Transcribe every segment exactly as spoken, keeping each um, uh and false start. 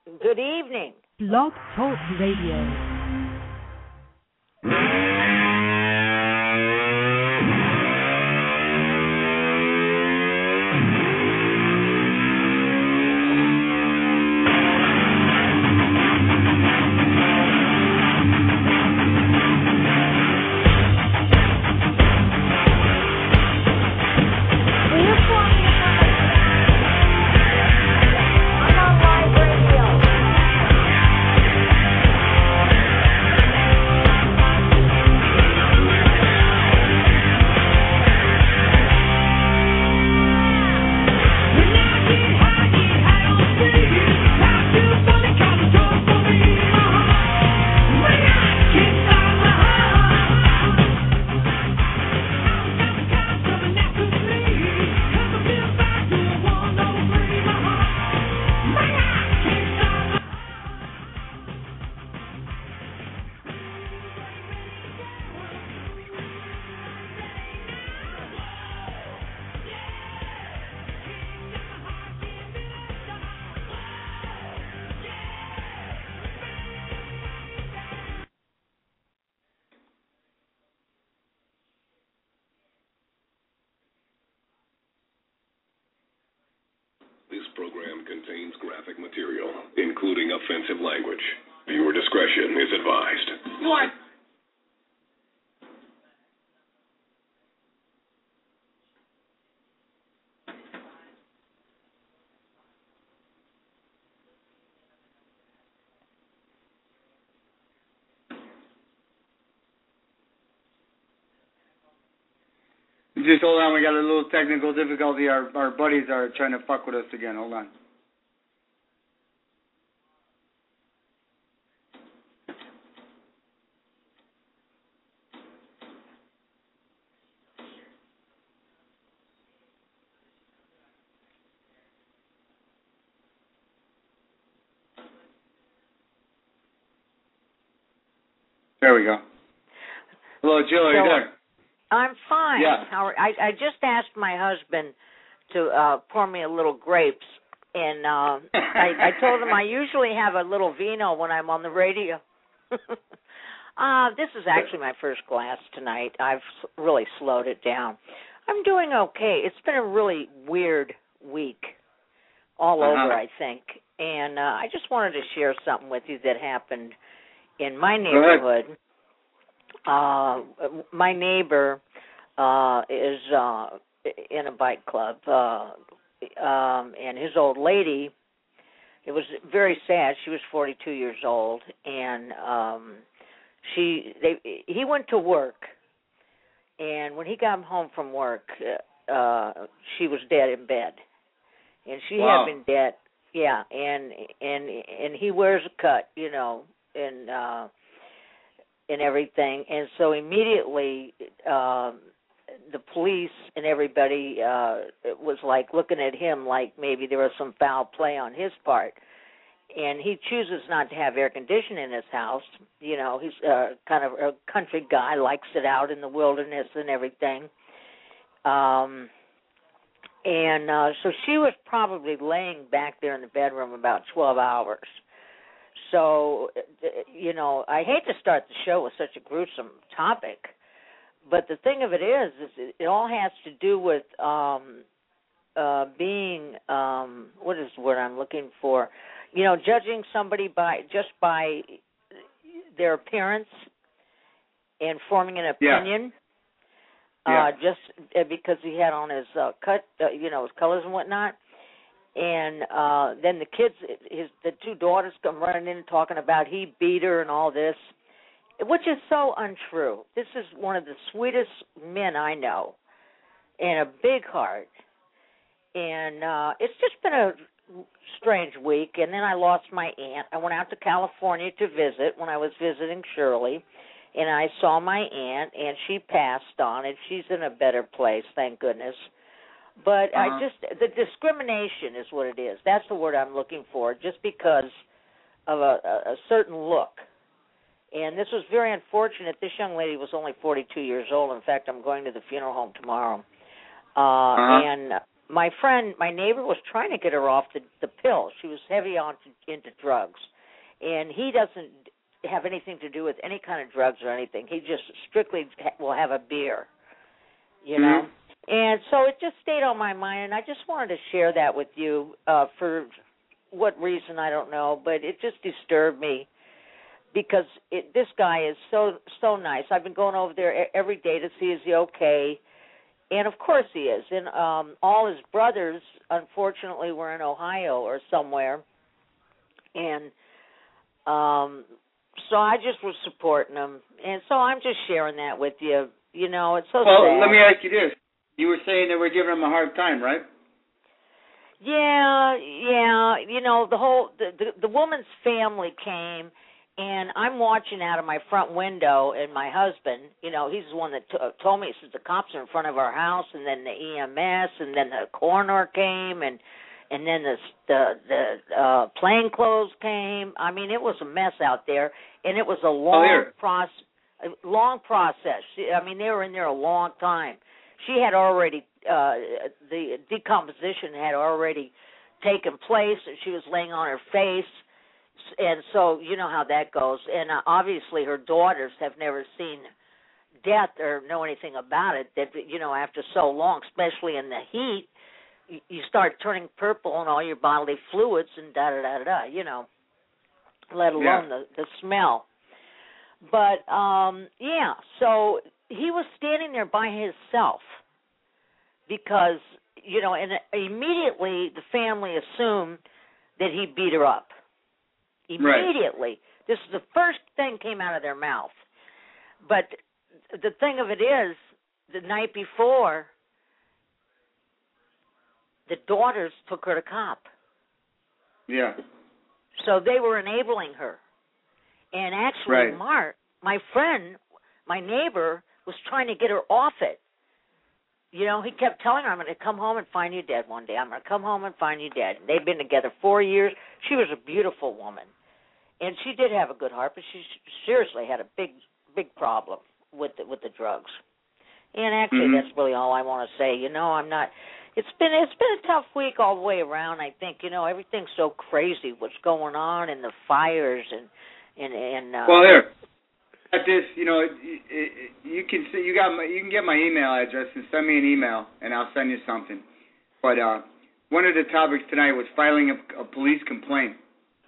Good evening. Blog Talk Radio. This program contains graphic material, including offensive language. Viewer discretion is advised. What? Just hold on, we got a little technical difficulty. Our our buddies are trying to fuck with us again. Hold on. There we go. Hello, Jill. Are you So, there? I'm fine. Yeah. How are, I, I just asked my husband to uh, pour me a little grapes, and uh, I, I told him I usually have a little vino when I'm on the radio. uh, this is actually my first glass tonight. I've s- really slowed it down. I'm doing okay. It's been a really weird week all Uh-huh. over, I think, and uh, I just wanted to share something with you that happened in my Go ahead. neighborhood. Uh, my neighbor uh, is uh, in a bike club, uh, um, and his old lady, it was very sad. She was forty-two years old, and um, she they he went to work, and when he got home from work, uh, she was dead in bed, and she Wow. had been dead, yeah, and and and he wears a cut, you know, and. Uh, and everything, and so immediately um, the police and everybody uh, was like looking at him like maybe there was some foul play on his part, and he chooses not to have air conditioning in his house. You know, he's uh, kind of a country guy, likes it out in the wilderness and everything. Um, and uh, so she was probably laying back there in the bedroom about twelve hours. So, you know, I hate to start the show with such a gruesome topic, but the thing of it is, is it all has to do with um, uh, being, um, what is the word I'm looking for? You know, judging somebody by just by their appearance and forming an opinion. Yeah. Uh, just uh, because he had on his uh, cut, uh, you know, his colors and whatnot. And uh, then the kids, his the two daughters come running in talking about he beat her and all this, which is so untrue. This is one of the sweetest men I know, and a big heart. And uh, it's just been a strange week. And then I lost my aunt. I went out to California to visit when I was visiting Shirley, and I saw my aunt, and she passed on, and she's in a better place, thank goodness. But Uh-huh. I just, the discrimination is what it is. That's the word I'm looking for, just because of a, a, a certain look. And this was very unfortunate. This young lady was only forty-two years old. In fact, I'm going to the funeral home tomorrow. Uh, Uh-huh. And my friend, my neighbor was trying to get her off the, the pill. She was heavy on to, into drugs, and he doesn't have anything to do with any kind of drugs or anything. He just strictly ha- will have a beer, you know. Mm-hmm. And so it just stayed on my mind, and I just wanted to share that with you uh, for what reason, I don't know, but it just disturbed me because it, this guy is so so nice. I've been going over there every day to see is he okay, and of course he is. And um, all his brothers, unfortunately, were in Ohio or somewhere, and um, so I just was supporting him, and so I'm just sharing that with you. You know, it's so well, sad. Well, let me ask you this. You were saying they were giving him a hard time, right? Yeah, yeah. You know, the whole the, the the woman's family came, and I'm watching out of my front window, and my husband, you know, he's the one that t- told me, he says the cops are in front of our house, and then the E M S, and then the coroner came, and and then the the the uh, plainclothes came. I mean, it was a mess out there, and it was a long oh, process. A long process. I mean, they were in there a long time. She had already, uh, the decomposition had already taken place. She was laying on her face, and so you know how that goes. And uh, obviously her daughters have never seen death or know anything about it, that, you know, after so long, especially in the heat, you, you start turning purple and all your bodily fluids and da-da-da-da-da, you know, let alone yeah. the, the smell. But, um, yeah, so he was standing there by himself because, you know, and immediately the family assumed that he beat her up. Immediately. Right. This is the first thing came out of their mouth. But the thing of it is, the night before, the daughters took her to cop. Yeah. So they were enabling her. And actually, right. Mark, my friend, my neighbor, was trying to get her off it. You know, he kept telling her, I'm going to come home and find you dead one day. I'm going to come home and find you dead. They've been together four years. She was a beautiful woman. And she did have a good heart, but she seriously had a big, big problem with the, with the drugs. And actually, mm-hmm. that's really all I want to say. You know, I'm not... It's been it's been a tough week all the way around, I think. You know, everything's so crazy, what's going on, and the fires, and... and, and uh, well, here, at this, you know, it, it, you can see, you got my, you can get my email address and send me an email, and I'll send you something. But uh, one of the topics tonight was filing a, a police complaint.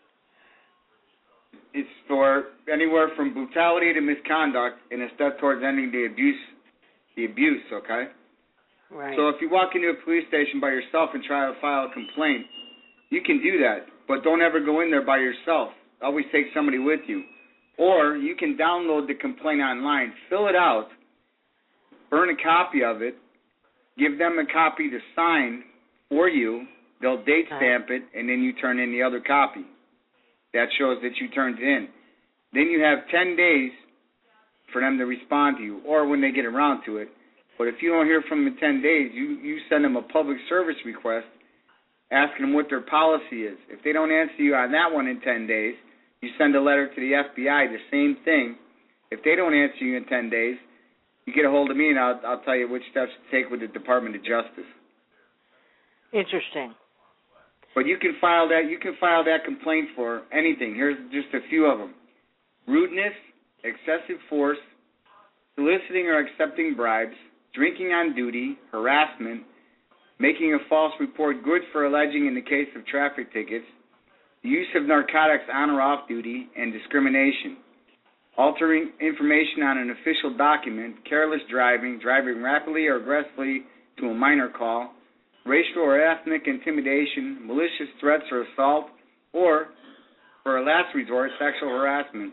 It's for anywhere from brutality to misconduct, and a step towards ending the abuse. The abuse, okay? Right. So if you walk into a police station by yourself and try to file a complaint, you can do that, but don't ever go in there by yourself. Always take somebody with you. Or you can download the complaint online, fill it out, burn a copy of it, give them a copy to sign for you. They'll date stamp it, and then you turn in the other copy. That shows that you turned it in. Then you have ten days for them to respond to you, or when they get around to it. But if you don't hear from them in ten days, you, you send them a public service request asking them what their policy is. If they don't answer you on that one in ten days, you send a letter to the F B I, the same thing. If they don't answer you in ten days, you get a hold of me, and I'll, I'll tell you which steps to take with the Department of Justice. Interesting. But you can file that. You can file that complaint for anything. Here's just a few of them: rudeness, excessive force, soliciting or accepting bribes, drinking on duty, harassment, making a false report good for alleging in the case of traffic tickets, the use of narcotics on or off duty, and discrimination, altering information on an official document, careless driving, driving rapidly or aggressively to a minor call, racial or ethnic intimidation, malicious threats or assault, or, for a last resort, sexual harassment.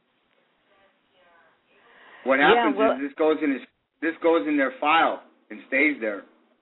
What happens yeah, well, is this goes in this goes in their file and stays there.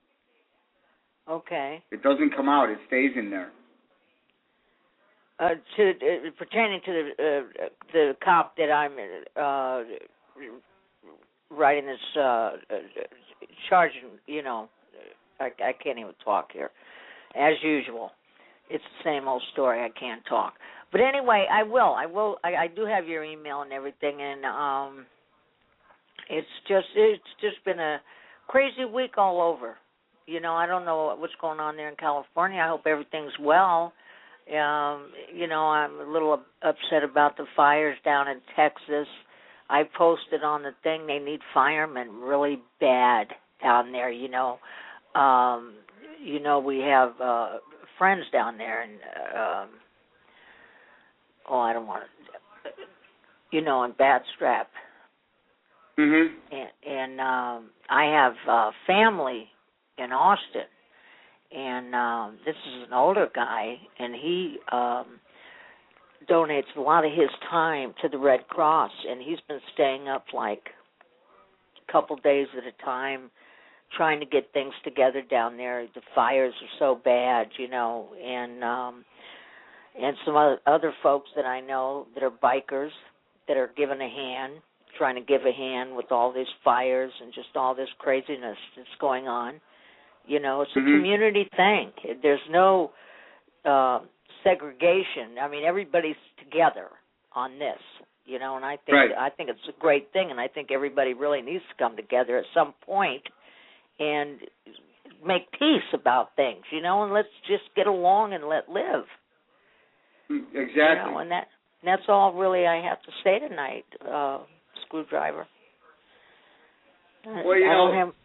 Okay. It doesn't come out; it stays in there. Uh, to uh, pertaining to the uh, the cop that I'm uh, writing this uh, charging, you know, I, I can't even talk here. As usual, it's the same old story. I can't talk. But anyway, I will. I will. I, I do have your email and everything, and um, it's just it's just been a crazy week all over. You know, I don't know what's going on there in California. I hope everything's well. Um, you know, I'm a little upset about the fires down in Texas. I posted on the thing they need firemen really bad down there, you know. Um, you know, we have uh, friends down there, and, um, oh, I don't want to, you know, in Bad Strap. Mm-hmm. And, and um, I have uh, family in Austin, and um, this is an older guy, and he um, donates a lot of his time to the Red Cross, and he's been staying up like a couple days at a time trying to get things together down there. The fires are so bad, you know, and um, and some other, other folks that I know that are bikers that are giving a hand, trying to give a hand with all these fires and just all this craziness that's going on. You know, it's a mm-hmm. community thing. There's no uh, segregation. I mean, everybody's together on this, you know, and I think right. I think it's a great thing, and I think everybody really needs to come together at some point and make peace about things, you know, and let's just get along and let live. Exactly. You know, and that that's all really I have to say tonight, uh, Screwdriver. Well, you I know, don't have...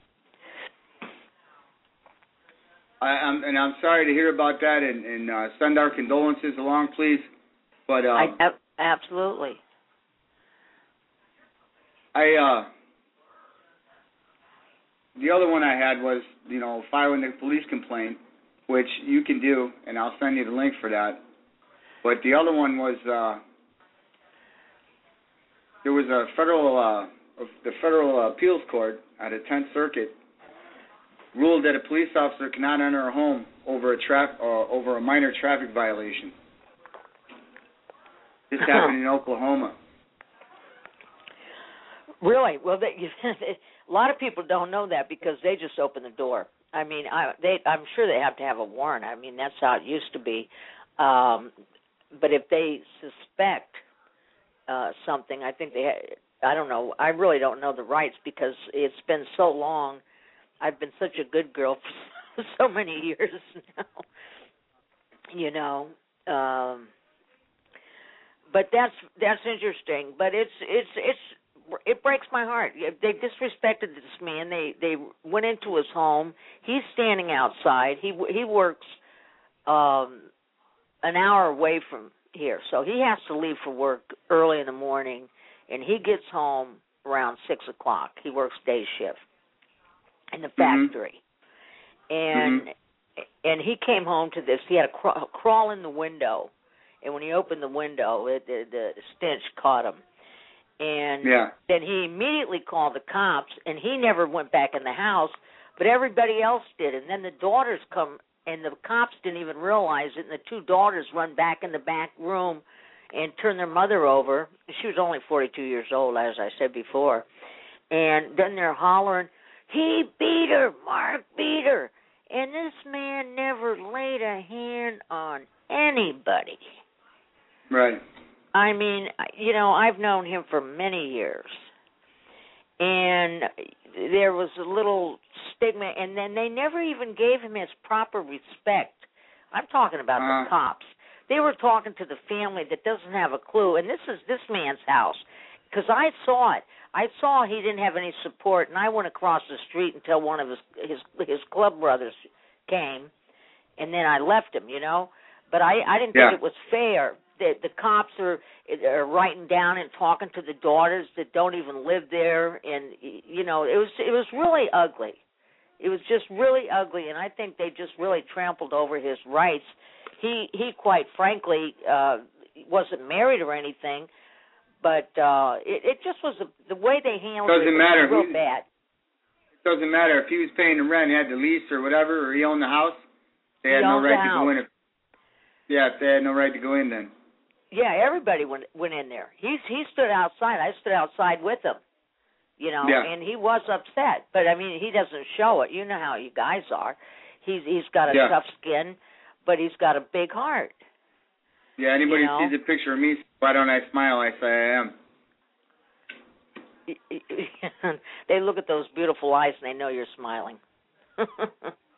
I, I'm, and I'm sorry to hear about that, and, and uh, send our condolences along, please. But uh, I, absolutely. I uh, the other one I had was, you know, filing the police complaint, which you can do, and I'll send you the link for that. But the other one was uh, there was a federal uh, the federal appeals court at a tenth Circuit ruled that a police officer cannot enter a home over a tra- uh, over a minor traffic violation. This happened in Oklahoma. Really? Well, they, a lot of people don't know that because they just open the door. I mean, I, they, I'm sure they have to have a warrant. I mean, that's how it used to be. Um, but if they suspect uh, something, I think they. Ha- I don't know. I really don't know the rights because it's been so long. I've been such a good girl for so many years now. You know. Um, but that's that's interesting. But it's it's it's it breaks my heart. They disrespected this man. They they went into his home. He's standing outside. He he works um, an hour away from here, so he has to leave for work early in the morning, and he gets home around six o'clock. He works day shift in the factory, mm-hmm. and mm-hmm. and he came home to this. He had to crawl, crawl in the window, and when he opened the window, it, the, the stench caught him. And yeah. then he immediately called the cops, and he never went back in the house, but everybody else did. And then the daughters come, and the cops didn't even realize it, and the two daughters run back in the back room and turn their mother over. She was only forty-two years old, as I said before. And then they're hollering, "He beat her, Mark beat her." And this man never laid a hand on anybody. Right. I mean, you know, I've known him for many years. And there was a little stigma, and then they never even gave him his proper respect. I'm talking about uh-huh. the cops. They were talking to the family that doesn't have a clue, and this is this man's house. Because I saw it. I saw he didn't have any support, and I went across the street until one of his his, his club brothers came, and then I left him, you know. But I, I didn't yeah. think it was fair. The, the cops are, are writing down and talking to the daughters that don't even live there, and you know, it was it was really ugly. It was just really ugly, and I think they just really trampled over his rights. He he, quite frankly, uh, wasn't married or anything, but uh, it, it just was a, the way they handled doesn't it was matter. real He, bad. It doesn't matter if he was paying the rent, he had the lease or whatever, or he owned the house. They had he no right the to house. go in. If, yeah, they had no right to go in then. Yeah, everybody went went in there. He he stood outside. I stood outside with him, you know, yeah. and he was upset. But I mean, he doesn't show it. You know how you guys are. He's he's got a yeah. tough skin, but he's got a big heart. Yeah, anybody you know? sees a picture of me, why don't I smile? I say I am. They look at those beautiful eyes and they know you're smiling.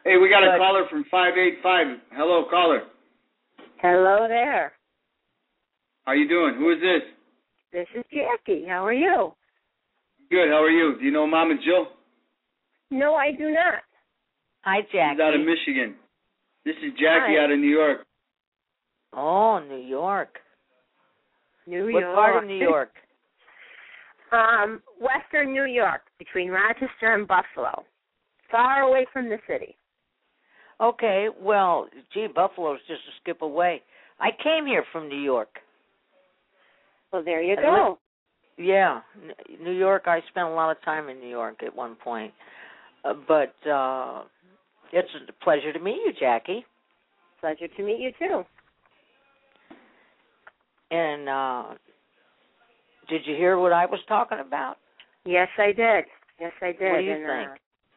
Hey, we got but, a caller from five eight five. Hello, caller. Hello there. How you doing? Who is this? This is Jackie. How are you? Good. How are you? Do you know Mama Jill? No, I do not. Hi, Jackie. She's out of Michigan. This is Jackie Hi. out of New York. Oh, New York. New what York. What part of New York? um, Western New York, between Rochester and Buffalo. Far away from the city. Okay, well, gee, Buffalo's just a skip away. I came here from New York. Well, there you I go. li- yeah, N- New York. I spent a lot of time in New York at one point. Uh, but uh, it's a pleasure to meet you, Jackie. Pleasure to meet you, too. And uh, did you hear what I was talking about? Yes, I did. Yes, I did. What do you and, think?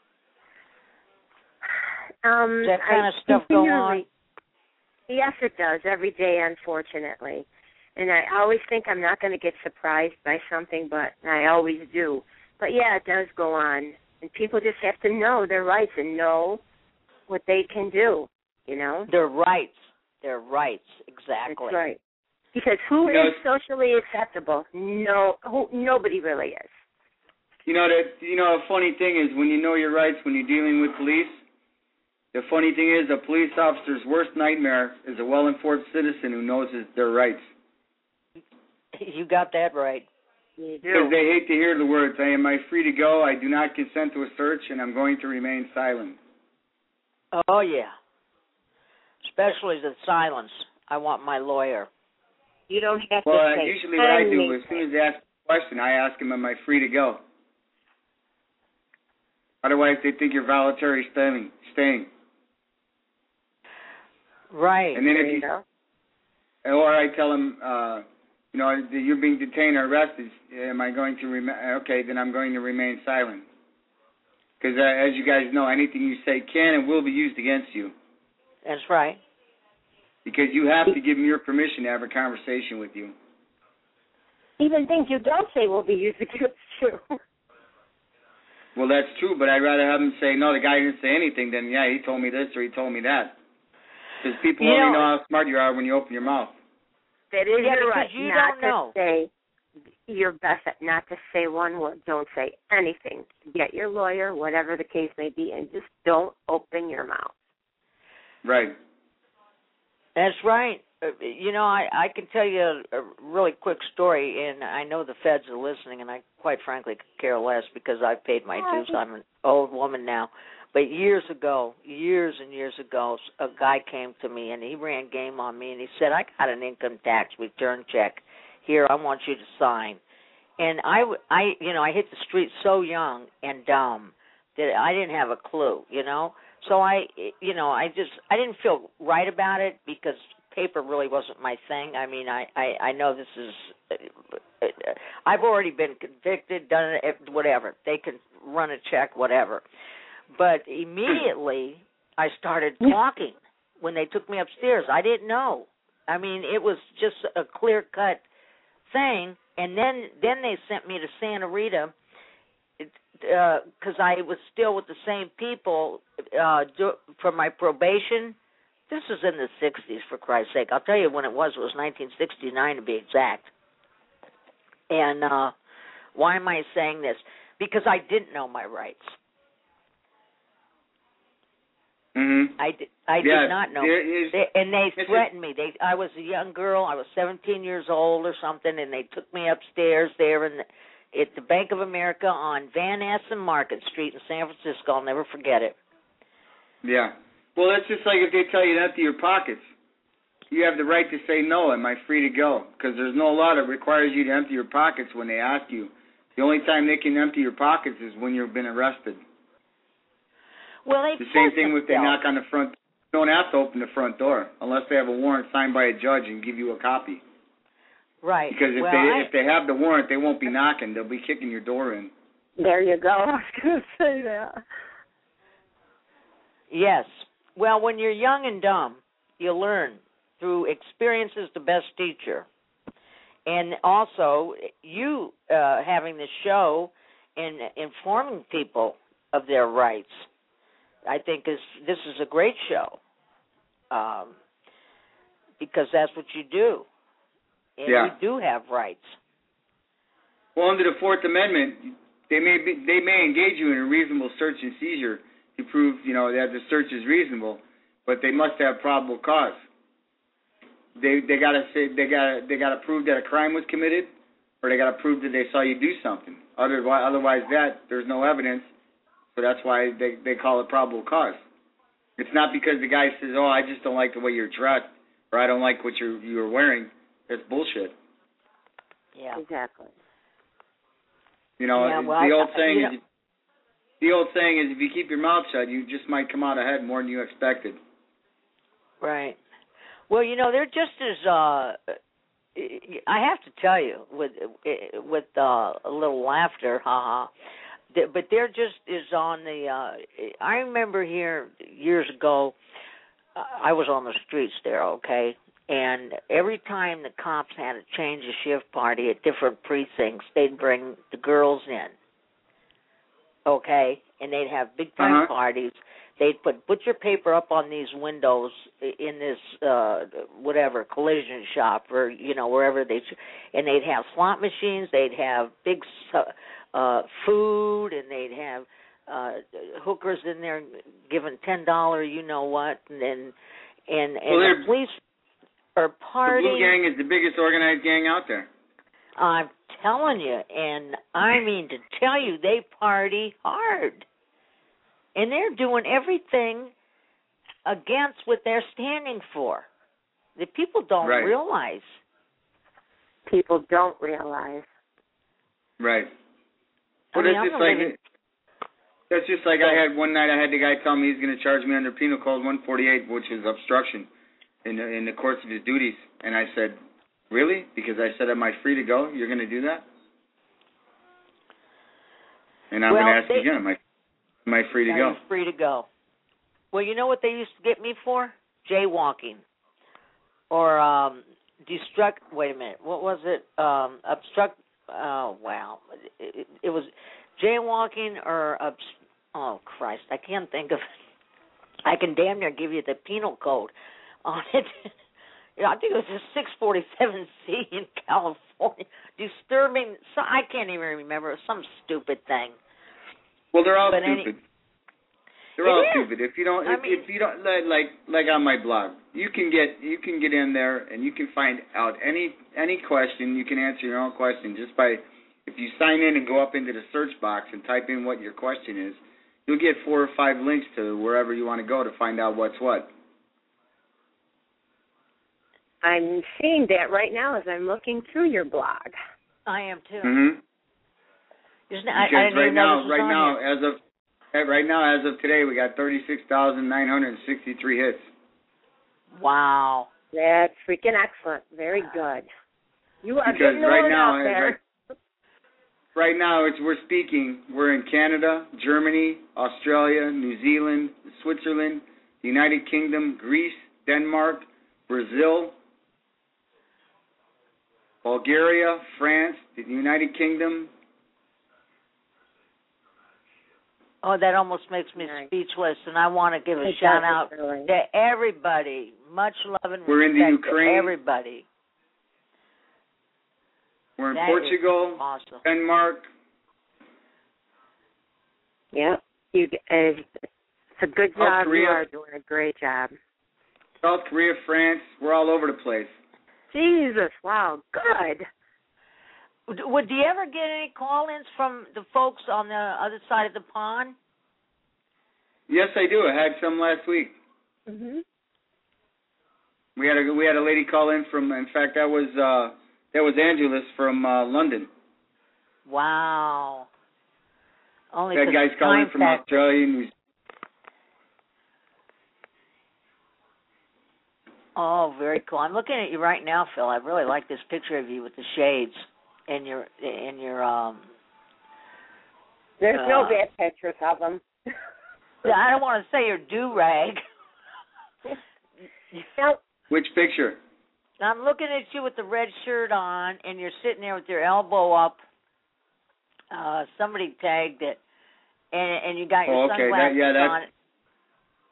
Uh, um, Does that kind I of stuff go on? Yes, it does, every day, unfortunately. And I always think I'm not going to get surprised by something, but I always do. But, yeah, it does go on. And people just have to know their rights and know what they can do, you know? Their rights. Their rights, exactly. That's right. Because who You know, is socially acceptable? No, who, nobody really is. You know that. You know, a funny thing is when you know your rights when you're dealing with police. The funny thing is, a police officer's worst nightmare is a well-informed citizen who knows his, their rights. You got that right. You Because do. they hate to hear the words, I am I free to go, I do not consent to a search, and I'm going to remain silent. Oh, yeah. Especially the silence. I want my lawyer. You don't have Well, to uh, say usually what I do, anything. as soon as they ask a question, I ask them, am I free to go? Otherwise, they think you're voluntary staying. staying. Right. And then if There you, you go. or I tell them, uh, you know, you're being detained or arrested. Am I going to remain? Okay, then I'm going to remain silent. Because uh, as you guys know, anything you say can and will be used against you. That's right. Because you have to give them your permission to have a conversation with you. Even things you don't say will be used against you. Well, that's true, but I'd rather have them say, no, the guy didn't say anything, than, yeah, he told me this or he told me that. Because people You only know- know how smart you are when you open your mouth. That is Yeah, your because right. you not don't to know. say your best at not to say one word. Don't say anything. Get your lawyer, whatever the case may be, and just don't open your mouth. Right. That's right. Uh, You know, I, I can tell you a, a really quick story, and I know the feds are listening, and I quite frankly could care less because I've paid my dues. I'm an old woman now. But years ago, years and years ago, a guy came to me, and he ran game on me, and he said, I got an income tax return check. Here, I want you to sign. And I, I, you know, I hit the street so young and dumb that I didn't have a clue, you know. So I, you know, I just, I didn't feel right about it because paper really wasn't my thing. I mean, I, I, I know this is, I've already been convicted, done it, whatever. They can run a check, whatever. But immediately I started talking when they took me upstairs. I didn't know. I mean, it was just a clear-cut thing. And then, then they sent me to Santa Rita because uh, I was still with the same people uh, do, for my probation. This was in the sixties, for Christ's sake. I'll tell you when it was. It was nineteen sixty-nine to be exact. And uh, why am I saying this? Because I didn't know my rights. Mm-hmm. I did, I yeah, did not know. Is, They, and they is, threatened me. They, I was a young girl. I was seventeen years old or something, and they took me upstairs there in the, at the Bank of America on Van Ness and Market Street in San Francisco. I'll never forget it. Yeah. Well, it's just like if they tell you to empty your pockets. You have the right to say no, am I free to go? Because there's no law that requires you to empty your pockets when they ask you. The only time they can empty your pockets is when you've been arrested. Well, they The same forced thing if they themselves. knock on the front. You don't have to open the front door unless they have a warrant signed by a judge and give you a copy. Right. Because if well, they I, if they have the warrant, they won't be knocking. They'll be kicking your door in. There you go. I was going to say that. Yes. Well, when you're young and dumb, you learn. Through experience is the best teacher. And also, you uh, having the show and informing people of their rights I think is this is a great show, um, because that's what you do, and yeah. we do have rights. Well, under the Fourth Amendment, they may be, they may engage you in a reasonable search and seizure to prove, you know, that the search is reasonable, but they must have probable cause. They they gotta say they got they gotta prove that a crime was committed, or they gotta prove that they saw you do something. Otherwise, otherwise that there's no evidence, so that's why they they call it probable cause. It's not because the guy says, "Oh, I just don't like the way you're dressed," or "I don't like what you're you're wearing." That's bullshit. Yeah, exactly. You know, yeah, well, the old I, saying you is, know, the old saying is, if you keep your mouth shut, you just might come out ahead more than you expected. right. Well, you know, they're just as. Uh, I have to tell you, with with uh, a little laughter, haha. But they're just as on the. Uh, I remember here years ago, I was on the streets there, okay, and every time the cops had to change a shift party at different precincts, they'd bring the girls in, okay, and they'd have big time uh-huh. parties. They'd put butcher paper up on these windows in this uh whatever collision shop or you know wherever they, and they'd have slot machines. They'd have big uh food, and they'd have uh hookers in there giving ten dollar you know what, and and and, and well, the police are partying. The Blue Gang is the biggest organized gang out there. I'm telling you, and I mean to tell you, they party hard. And they're doing everything against what they're standing for. The people don't right. realize. People don't realize. Right. I Well, mean, that's I'm just like living... that's just like I had one night. I had the guy tell me he's going to charge me under Penal Code one forty-eight, which is obstruction in the, in the course of his duties. And I said, "Really?" Because I said, "Am I free to go? You're going to do that?" And I'm well, going to ask they... again, "Am I?" Am I free to yeah, go? You're free to go. Well, you know what they used to get me for? Jaywalking. Or um, destruct. Wait a minute. What was it? Um, obstruct. Oh, wow. It, it was jaywalking or. Obst- oh, Christ. I can't think of it. I can damn near give you the penal code on it. I think it was a six forty-seven C in California. Disturbing. So I can't even remember. It was some stupid thing. Well, they're all but stupid. Any, they're all is. stupid. If you don't, if, I mean, if you don't, like like on my blog, you can get you can get in there and you can find out any any question. You can answer your own question just by if you sign in and go up into the search box and type in what your question is. You'll get four or five links to wherever you want to go to find out what's what. I'm seeing that right now as I'm looking through your blog. I am too. Mm-hmm. Isn't it, I, because I didn't right even now, know this was right on now, here. as of right now, as of today, we got thirty-six thousand nine hundred sixty-three hits. Wow. That's freaking excellent. Very good. You are because getting the right word now, out there. Right, right now, it's we're speaking. We're in Canada, Germany, Australia, New Zealand, Switzerland, the United Kingdom, Greece, Denmark, Brazil, Bulgaria, France, the United Kingdom. Oh, that almost makes me Nice. speechless, and I want to give a It shout does, out really. to everybody. Much love and We're in the respect Ukraine. to everybody. We're in That Portugal, is awesome. Denmark. Yeah, you. Uh, it's a good South job. Korea. You are doing a great job. South Korea, France. We're all over the place. Jesus, wow, good. Would do you ever get any call-ins from the folks on the other side of the pond? Yes, I do. I had some last week. Mhm. We had a we had a lady call in from. In fact, that was uh, that was Angelus from uh, London. Wow. Only That 'cause guy's the calling time from fact- Australia. And Oh, very cool. I'm looking at you right now, Phil. I really like this picture of you with the shades and your and your um. There's uh, no bad pictures of them. I don't want to say your do-rag. Nope. Which picture? I'm looking at you with the red shirt on, and you're sitting there with your elbow up. Uh, somebody tagged it, and and you got your Oh, okay. That- sunglasses yeah, that- on.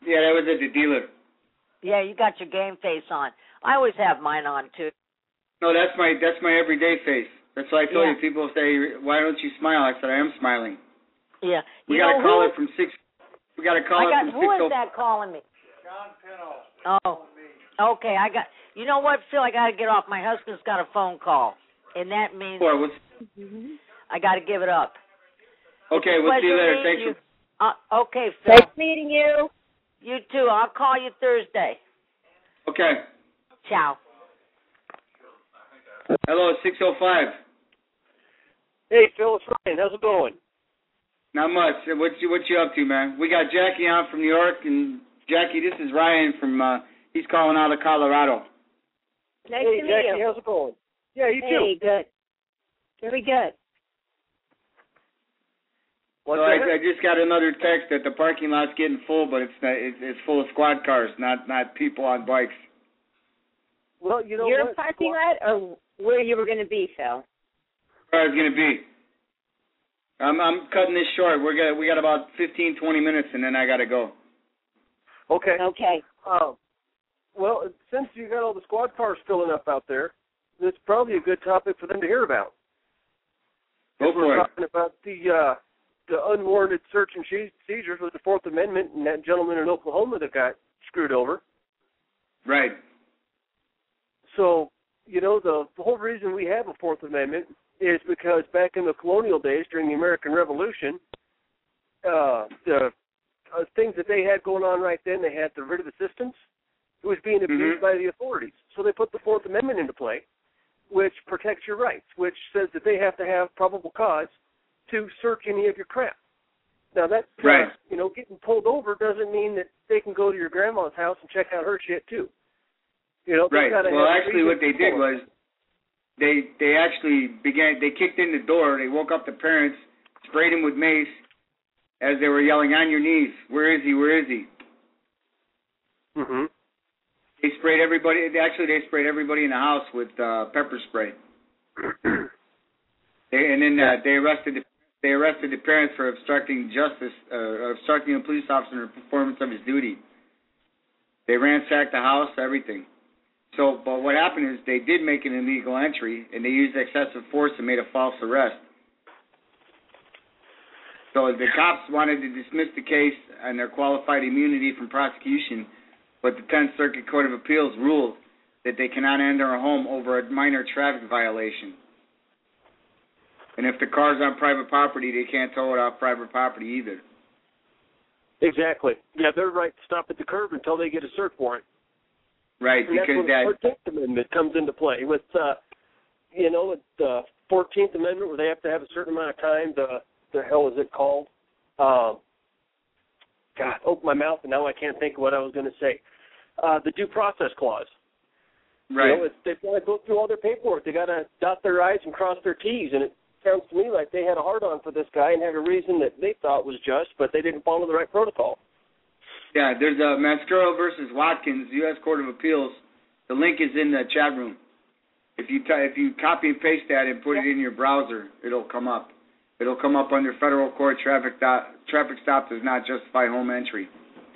Yeah, that was at the dealer. Yeah, you got your game face on. I always have mine on too. No, that's my that's my everyday face. That's why I told Yeah. you. People say, "Why don't you smile?" I said, "I am smiling." Yeah. We You got know a caller who, from six. We got a I caller got, from who six is oh. that calling me? John Pino. Oh. Okay, I got. You know what, Phil? I got to get off. My husband's got a phone call, and that means Four, what's, I got to give it up. okay, we'll see you Pleasure later. meeting Thanks. you. Uh, okay, Phil. Nice meeting you. You too. I'll call you Thursday. For, okay. Ciao. Hello, six oh five. Hey, Phil, it's Ryan. How's it going? Not much. What you what you up to, man? We got Jackie on from New York, and Jackie, this is Ryan from. Uh, he's calling out of Colorado. Nice hey, to meet Jackie, you. how's it going? Yeah, you Hey, too. good. Very good. What's so I, that? I just got another text that the parking lot's getting full, but it's not, it's, it's full of squad cars, not not people on bikes. Well, you know Your what? parking lot, or where you were going to be, Phil? Where it's gonna be. I'm I'm cutting this short. We're got we got about fifteen, twenty minutes, and then I gotta go. Okay. Okay. Um, well, since you got all the squad cars filling up out there, it's probably a good topic for them to hear about. Go We're for it. talking about the uh, the unwarranted search and seizures with the Fourth Amendment and that gentleman in Oklahoma that got screwed over. Right. So, you know, the, the whole reason we have a Fourth Amendment is because back in the colonial days during the American Revolution, uh, the uh, things that they had going on right then, they had the writ of assistance. It was being abused Mhm. by the authorities. So they put the Fourth Amendment into play, which protects your rights, which says that they have to have probable cause to search any of your crap. Now, that, uh, Right. you know, getting pulled over doesn't mean that they can go to your grandma's house and check out her shit, too. You know, Right. gotta Well, have a actually, reason what they to did pull it. was they they actually began. They kicked in the door. They woke up the parents, sprayed them with mace, as they were yelling, "On your knees! Where is he? Where is he?" Mm-hmm. They sprayed everybody. They, actually, they sprayed everybody in the house with uh, pepper spray. They, and then uh, they arrested the, they arrested the parents for obstructing justice, uh, obstructing a police officer in the performance of his duty. They ransacked the house, everything. So, but what happened is they did make an illegal entry, and they used excessive force and made a false arrest. So the cops wanted to dismiss the case on their qualified immunity from prosecution, but the Tenth Circuit Court of Appeals ruled that they cannot enter a home over a minor traffic violation. And if the car's on private property, they can't tow it off private property either. Exactly. Yeah, they're right to stop at the curb until they get a search warrant. Right, And that's because when that... the fourteenth Amendment comes into play with, uh, you know, with the fourteenth Amendment where they have to have a certain amount of time. The the hell is it called? Um, God, open my mouth and now I can't think of what I was going to say. Uh, the due process clause. Right. You know, it's, they've got to go through all their paperwork. They got to dot their I's and cross their T's, and it sounds to me like they had a hard-on for this guy and had a reason that they thought was just, but they didn't follow the right protocol. Yeah, there's a Mascaro versus Watkins, U S Court of Appeals. The link is in the chat room. If you t- if you copy and paste that and put it in your browser, it'll come up. It'll come up under federal court traffic dot, traffic stop does not justify home entry.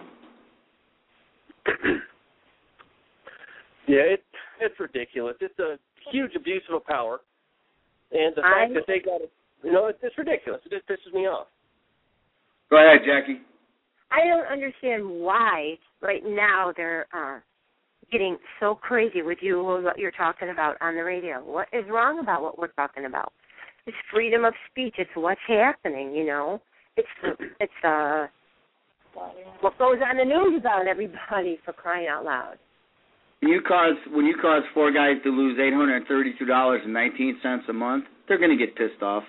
Yeah, it, it's ridiculous. It's a huge abuse of power, and the I- fact that they got it, you know, it's, it's ridiculous. It just pisses me off. Go ahead, Jackie. I don't understand why right now they're uh, getting so crazy with you what you're talking about on the radio. What is wrong about what we're talking about? It's freedom of speech. It's what's happening, you know. It's it's uh what goes on the news about everybody, for crying out loud. When you cause when you cause four guys to lose eight hundred and thirty-two dollars and nineteen cents a month, they're going to get pissed off.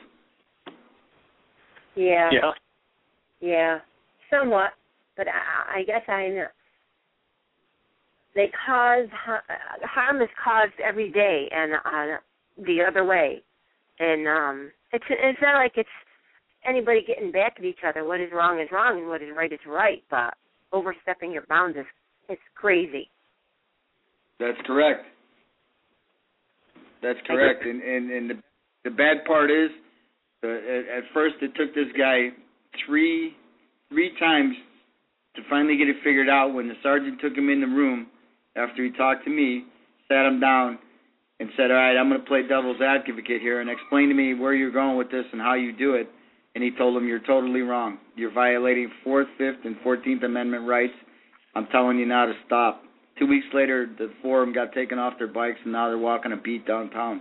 Yeah. Yeah. Yeah. Somewhat, but I, I guess I know. They cause harm is caused every day, and uh, the other way, and um, it's it's not like it's anybody getting back at each other. What is wrong is wrong, and what is right is right. But overstepping your bounds is it's crazy. That's correct. That's correct. And and, and the the bad part is, uh, at, at first it took this guy three three times to finally get it figured out when the sergeant took him in the room after he talked to me, sat him down, and said, all right, I'm going to play devil's advocate here and explain to me where you're going with this and how you do it. And he told him, you're totally wrong. You're violating fourth, fifth, and fourteenth Amendment rights. I'm telling you now to stop. Two weeks later, the four of them got taken off their bikes, and now they're walking a beat downtown.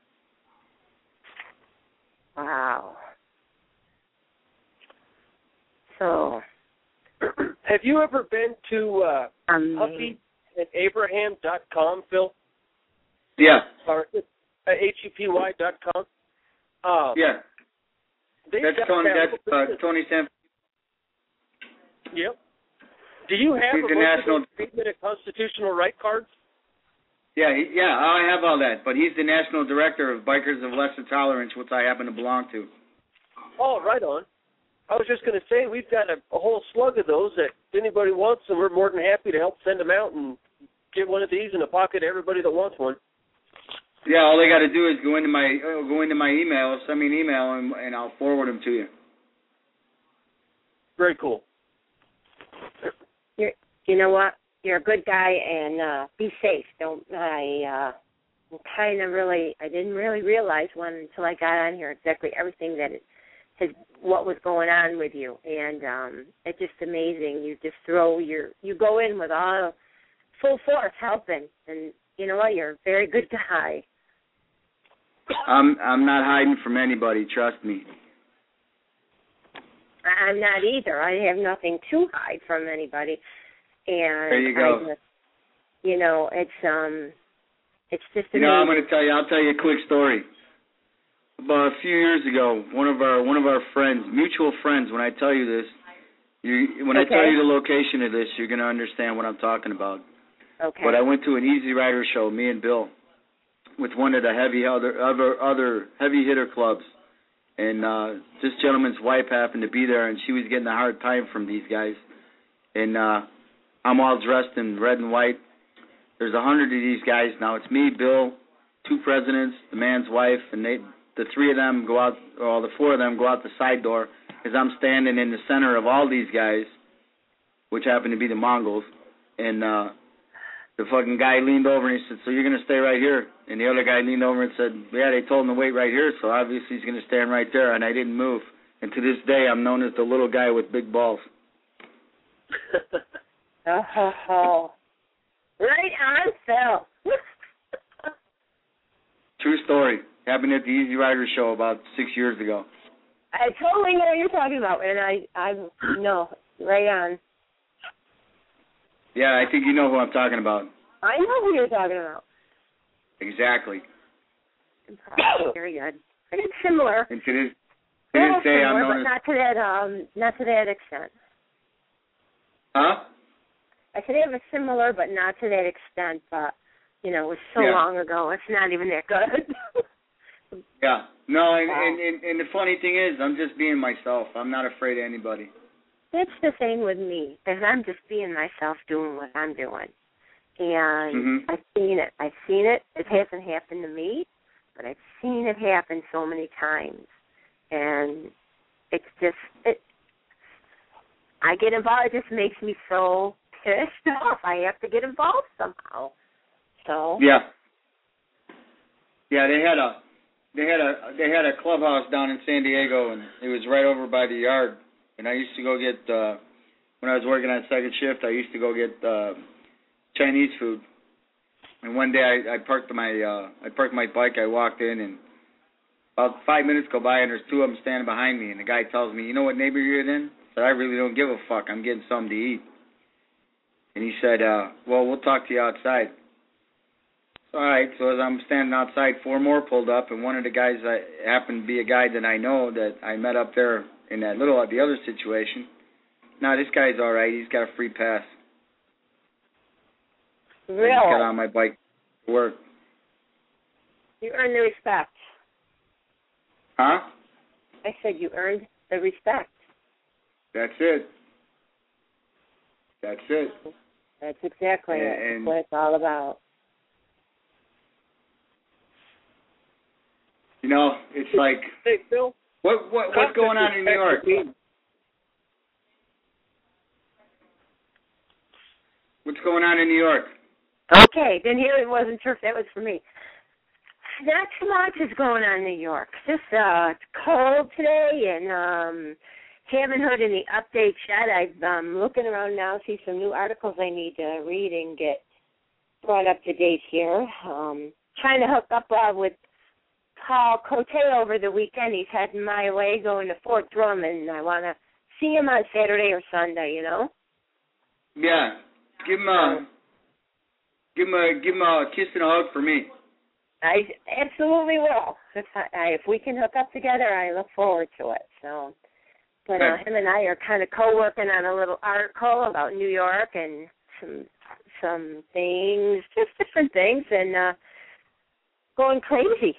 Wow. So, have you ever been to uh, um, Huffy and Abraham dot com, Phil? Yeah. Or uh, H U P Y dot com? Um, yeah. That's Tony, that's uh, Tony San. Yep. Do you have He's a the national treatment of constitutional right cards? Yeah, he, yeah, I have all that. But he's the national director of Bikers of Lesser Tolerance, which I happen to belong to. Oh, right on. I was just going to say, we've got a, a whole slug of those that if anybody wants them, we're more than happy to help send them out and get one of these in the pocket to everybody that wants one. Yeah, all they got to do is go into my uh, go into my email, send me an email, and, and I'll forward them to you. Very cool. You're, you know what? You're a good guy, and uh, be safe. Don't I? Uh, kind of really, I didn't really realize one until I got on here exactly everything that it has, what was going on with you, and um, it's just amazing. You just throw your, you go in with all full force helping, and you know what? You're a very good guy. I'm I'm not hiding from anybody. Trust me. I'm not either. I have nothing to hide from anybody. And there you go. I just, you know, it's um, it's just amazing. You know, I'm going to tell you. I'll tell you a quick story. About a few years ago, one of our one of our friends, mutual friends. When I tell you this, you when okay. I tell you the location of this, you're going to understand what I'm talking about. Okay. But I went to an Easy Rider show, me and Bill, with one of the heavy other other other heavy hitter clubs, and uh, this gentleman's wife happened to be there, and she was getting a hard time from these guys, and uh, I'm all dressed in red and white. There's a hundred of these guys now. It's me, Bill, two presidents, the man's wife, and they the three of them go out, or the four of them go out the side door, as I'm standing in the center of all these guys, which happen to be the Mongols, and uh, the fucking guy leaned over and he said, so you're going to stay right here? And the other guy leaned over and said, yeah, they told him to wait right here, so obviously he's going to stand right there, and I didn't move. And to this day, I'm known as the little guy with big balls. Oh, ho, ho. Right on, Phil. True story. Happened at the Easy Rider show about six years ago. I totally know what you're talking about, and I, I know, right on. Yeah, I think you know who I'm talking about. I know who you're talking about. Exactly. Very good. Very similar. And to this, to this day, similar, I'm known but as... not to that, um, not to that extent. Huh? I said they have a similar, but not to that extent. But you know, it was so Yeah. long ago. It's not even that good. Yeah. No, and, Wow. and, and, and the funny thing is, I'm just being myself. I'm not afraid of anybody. That's the thing with me, is I'm just being myself, doing what I'm doing. And Mhm. I've seen it. I've seen it. It hasn't happened to me, but I've seen it happen so many times. And it's just, it, I get involved. It just makes me so pissed off. I have to get involved somehow. So. Yeah. Yeah, they had a they had a they had a clubhouse down in San Diego, and it was right over by the yard. And I used to go get uh, when I was working on second shift. I used to go get uh, Chinese food. And one day I, I parked my uh, I parked my bike. I walked in, and about five minutes go by, and there's two of them standing behind me. And the guy tells me, "You know what neighbor you're in?" I said, "I really don't give a fuck. I'm getting something to eat." And he said, uh, "Well, we'll talk to you outside." All right, so as I'm standing outside, four more pulled up, and one of the guys I happened to be a guy that I know that I met up there in that little the other situation. Now this guy's all right. He's got a free pass. Really? I just got on my bike to work. You earned the respect. Huh? I said you earned the respect. That's it. That's it. That's exactly Yeah, it. and- That's what it's all about. You know, it's like Hey, Phil. what what what's going on in New York? What's going on in New York? Okay, then here it wasn't sure if that was for me. Not too much is going on in New York. Just uh, it's cold today, and um, haven't heard any updates yet. I'm um, looking around now, see some new articles I need to read and get brought up to date here. Um, trying to hook up uh, with Paul Cote over the weekend. He's heading my way, going to Fort Drum, and I want to see him on Saturday or Sunday. You know? Yeah, give him a give him a give him a kiss and a hug for me. I absolutely will. If, I, if we can hook up together, I look forward to it. So, but uh, him and I are kind of co-working on a little article about New York and some some things, just different things, and uh, going crazy.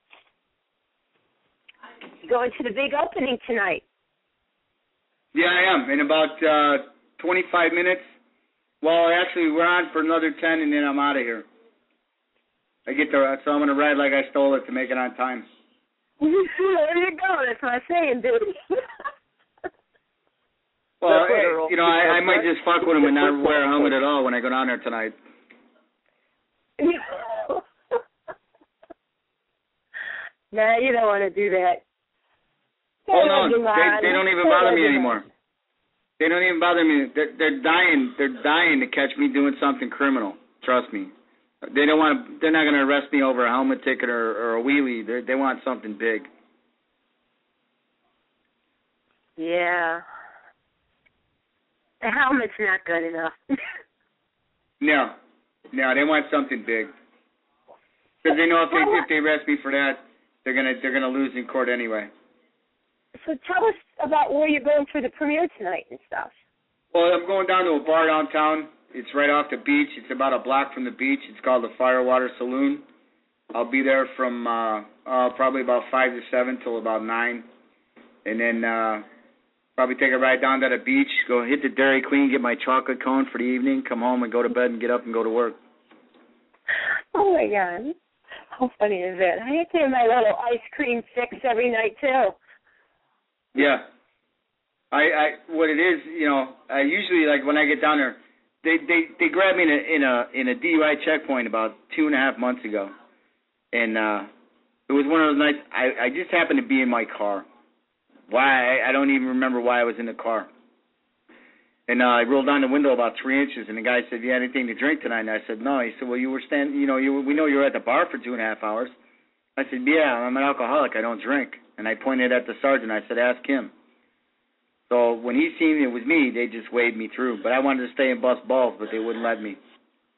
Going to the big opening tonight. Yeah, I am. In about uh, twenty-five minutes. Well, actually, we're on for another ten, and then I'm out of here. I get there, so I'm going to ride like I stole it to make it on time. There you go. That's what I'm saying, dude. Well, hey, you know, I, I might just fuck with him and not wear a helmet at all when I go down there tonight. Nah, you don't want to do that. Oh, no, they, they don't even bother me anymore. They don't even bother me. They're, they're dying. They're dying to catch me doing something criminal. Trust me. They don't want to. They're not going to arrest me over a helmet ticket or, or a wheelie. They they want something big. Yeah. The helmet's not good enough. No, no, they want something big. Because they know if they if they arrest me for that, they're gonna they're gonna lose in court anyway. So tell us about where you're going for the premiere tonight and stuff. Well, I'm going down to a bar downtown. It's right off the beach. It's about a block from the beach. It's called the Firewater Saloon. I'll be there from uh, uh, probably about five to seven till about nine, and then uh, probably take a ride down to the beach, go hit the Dairy Queen, get my chocolate cone for the evening, come home and go to bed and get up and go to work. Oh my God, how funny is that? I had to have my little ice cream fix every night too. Yeah, I, I what it is, you know, I usually like when I get down there. They they they grabbed me in a in a in a D U I checkpoint about two and a half months ago, and uh, it was one of those nights. I, I just happened to be in my car. Why I, I don't even remember why I was in the car. And uh, I rolled down the window about three inches, and the guy said, "You had anything to drink tonight?" And I said, "No." He said, "Well, you were standing. You know, you we know you were at the bar for two and a half hours." I said, "Yeah, I'm an alcoholic. I don't drink." And I pointed at the sergeant. I said, "Ask him." So when he seen it was me, they just waved me through. But I wanted to stay and bust balls, but they wouldn't let me.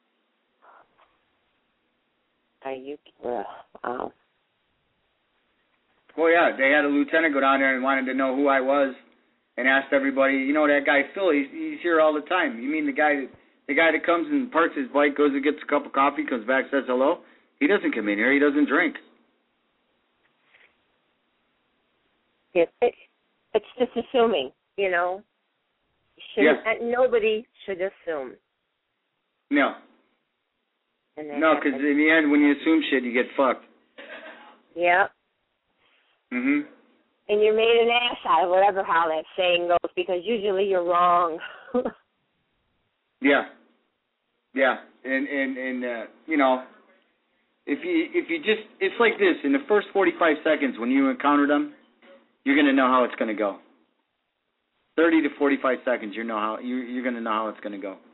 Are you? Uh, wow. Well, yeah, they had a lieutenant go down there and wanted to know who I was, and asked everybody, you know, that guy Phil, he's, he's here all the time. You mean the guy that the guy that comes and parks his bike, goes and gets a cup of coffee, comes back, says hello? He doesn't come in here. He doesn't drink. It, it, it's just assuming. You know, yeah. Nobody should assume. No. No, because in the end, when you assume shit, you get fucked. Yeah. Mhm. And you're made an ass out of, whatever how that saying goes, because usually you're wrong. Yeah. Yeah, and and and uh, you know, if you if you just, it's like this. In the first forty-five seconds when you encounter them, you're gonna know how it's gonna go. Thirty to forty-five seconds, you know how you you're gonna know how it's gonna go.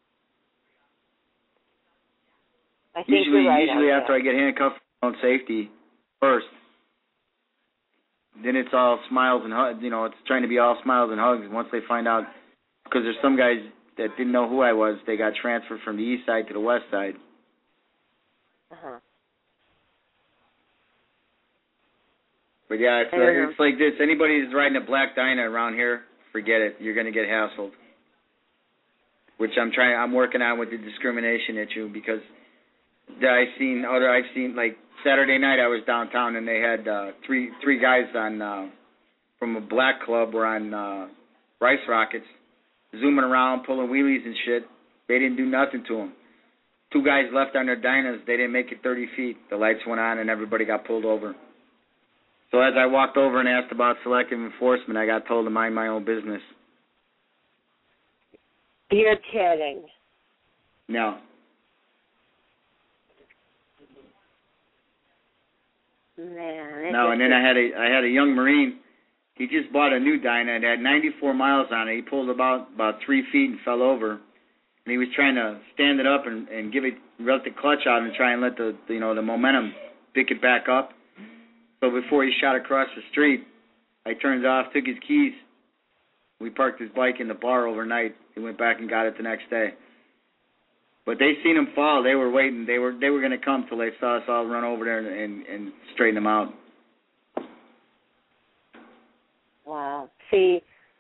I think usually, you're right usually on after that. I get handcuffed on safety first, then it's all smiles and hugs. You know, it's trying to be all smiles and hugs. Once they find out, because there's some guys that didn't know who I was, they got transferred from the east side to the west side. Uh-huh. But yeah, it's, uh, it's like this. Anybody that's riding a black Dyna around here, forget it. You're going to get hassled. Which I'm trying. I'm working on with the discrimination issue, because I've seen other. I've seen like Saturday night I was downtown and they had uh, three three guys on uh, from a black club were on uh, Rice Rockets, zooming around, pulling wheelies and shit. They didn't do nothing to them. Two guys left on their Dynas. They didn't make it thirty feet. The lights went on and everybody got pulled over. So as I walked over and asked about selective enforcement, I got told to mind my own business. You're kidding. No. Man, no, and then I had a I had a young Marine. He just bought a new Dyna. It had ninety-four miles on it. He pulled about about three feet and fell over. And he was trying to stand it up and, and give it, let the clutch out and try and let the, you know, the momentum pick it back up. So before he shot across the street, I turned it off, took his keys. We parked his bike in the bar overnight. He went back and got it the next day. But they seen him fall. They were waiting. They were they were going to come till they saw us all run over there and, and, and straighten him out. Wow. See,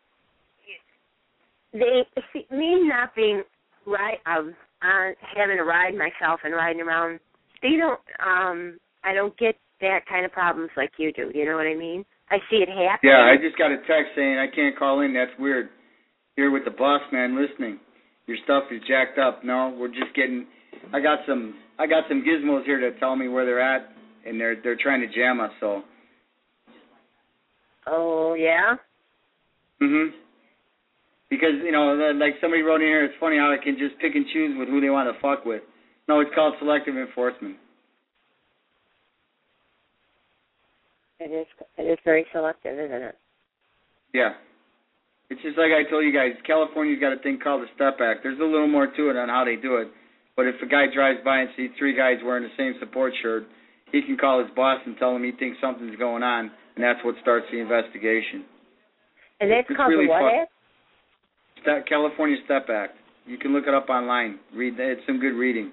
they see, me not being right, um, uh, having a ride myself and riding around. They don't. Um, I don't get that kind of problems like you do. You know what I mean? I see it happen. Yeah, I just got a text saying I can't call in. That's weird. Here with the boss man listening. Your stuff is jacked up. No, we're just getting. I got some. I got some gizmos here that tell me where they're at, and they're they're trying to jam us. So. Oh yeah. Mhm. Because you know, like somebody wrote in here, it's funny how I can just pick and choose with who they want to fuck with. No, it's called selective enforcement. It is. It is very selective, isn't it? Yeah. It's just like I told you guys, California's got a thing called the STEP Act. There's a little more to it on how they do it. But if a guy drives by and sees three guys wearing the same support shirt, he can call his boss and tell him he thinks something's going on, and that's what starts the investigation. And that's it's called really the what fun. Act? Ste- California STEP Act. You can look it up online. Read it's some good reading.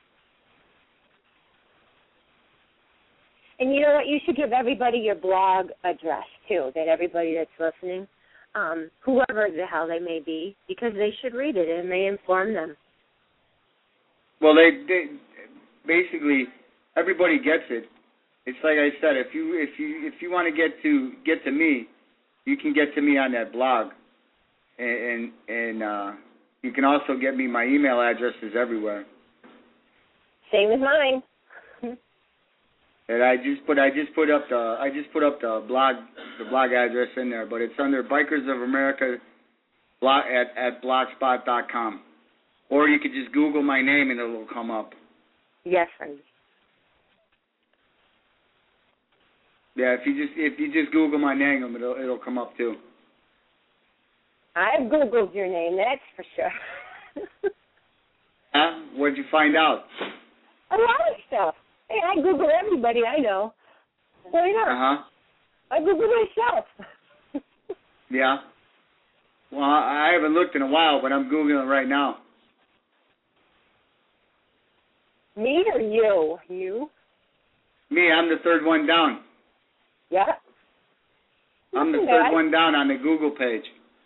And you know what? You should give everybody your blog address, too, that everybody that's listening, um, whoever the hell they may be, because they should read it and may inform them. Well, they, they basically, everybody gets it. It's like I said, if you if you if you want to get to get to me, you can get to me on that blog, and and, and uh, you can also get me. My email address is everywhere. Same as mine. And I just put I just put up the I just put up the blog the blog address in there, but it's under Bikers of America blog at at blogspot dot com, or you could just Google my name and it'll come up. Yes, friends. Yeah, if you just if you just Google my name, it'll it'll come up too. I've Googled your name, that's for sure. Huh? What'd you find out? A lot of stuff. Hey, I Google everybody I know. Why not? Uh huh. I Google myself. Yeah. Well, I haven't looked in a while, but I'm Googling it right now. Me or you? You? Me, I'm the third one down. Yeah. I'm the Listen, third guys. one down on the Google page.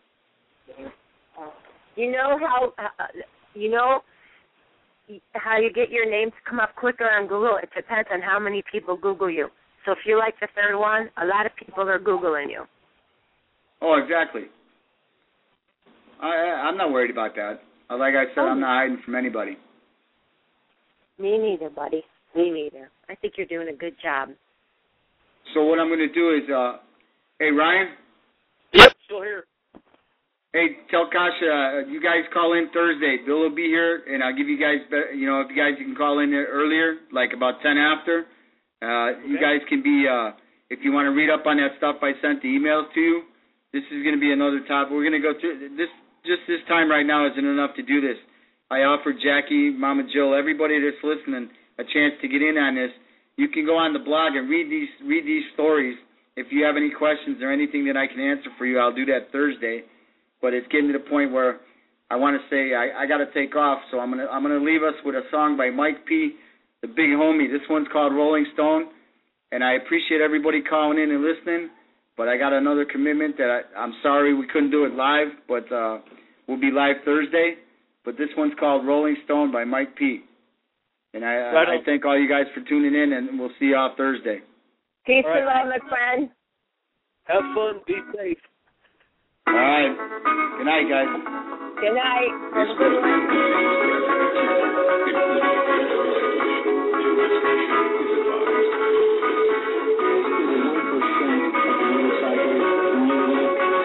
You know how, uh, you know how you get your name to come up quicker on Google? It depends on how many people Google you. So if you're like the third one, a lot of people are Googling you. Oh, exactly. I, I- I'm not worried about that. Uh, Like I said, I'm not hiding from anybody. Me neither, buddy. Me neither. I think you're doing a good job. So what I'm going to do is, uh, hey, Ryan? Yep, still here. Hey, tell Kasha, uh, you guys call in Thursday. Bill will be here, and I'll give you guys, be- you know, if you guys can call in there earlier, like about ten after. Uh, okay. You guys can be, uh, if you want to read up on that stuff I sent the emails to you, this is going to be another topic. We're going to go through this. Just this time right now isn't enough to do this. I offered Jackie, Mama Jill, everybody that's listening a chance to get in on this. You can go on the blog and read these read these stories. If you have any questions or anything that I can answer for you, I'll do that Thursday. But it's getting to the point where I want to say I, I got to take off, so I'm gonna I'm gonna leave us with a song by Mike P, the big homie. This one's called Rolling Stone, and I appreciate everybody calling in and listening. But I got another commitment that I, I'm sorry we couldn't do it live, but uh, we'll be live Thursday. But this one's called Rolling Stone by Mike P. And I, Right I, I thank all you guys for tuning in, and we'll see you all Thursday. Peace All right. and love, my friend. Have fun. Be safe. All right. Good night, guys. Good night. Have a good one.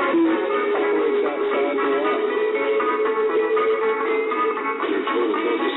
Your total focus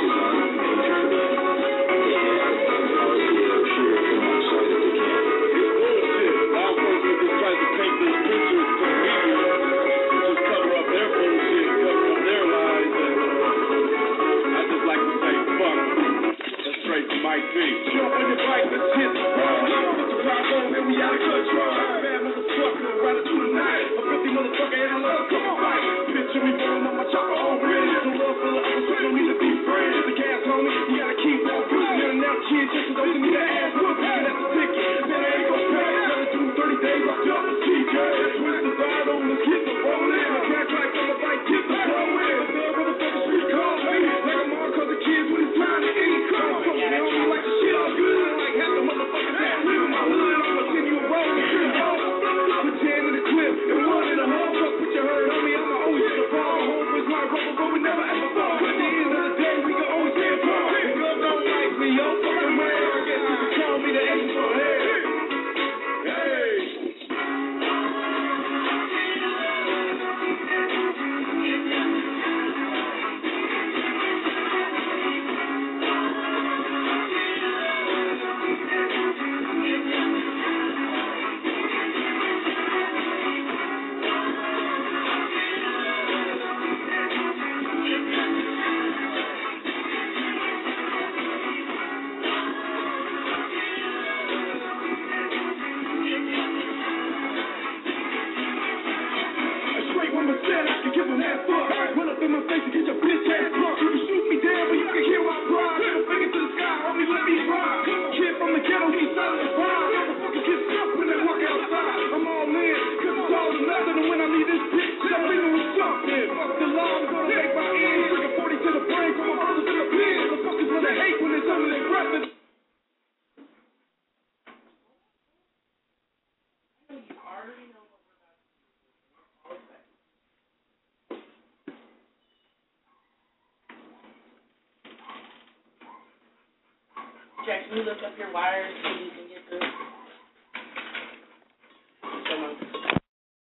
me out of control. Bad motherfucker, riding through the night. A filthy motherfucker and I love a couple fights. Picture me rolling on my chopper on bridge. The love full of others, so don't need to be friends. The gas on me, you gotta keep on pushing. In and out, kids, just don't need to ass whooping. That's the ticket, then I ain't gon' pay. Another two, thirty days, I'll jump the T J. Twist the dial on the kids, the rolling. I crack like I'm a fight, get the phone in. The bad motherfucker, street call me. Like I'm on, cause the kids when it's time to eat. Come on, me on me like the shit all good. Like half the motherfuckers that live in my hood. I'ma send you a roll. Put ten in the clip and one in the hole truck. Put your herd on me, I'ma always hit the ball. Home was my rubber, but we never ever fall. At the end of the day, we can always stay apart. The girl don't like me, yo, fucking man. I guess you can call me the ace for head. Hey. Jack, can you look up your wires so you can get this?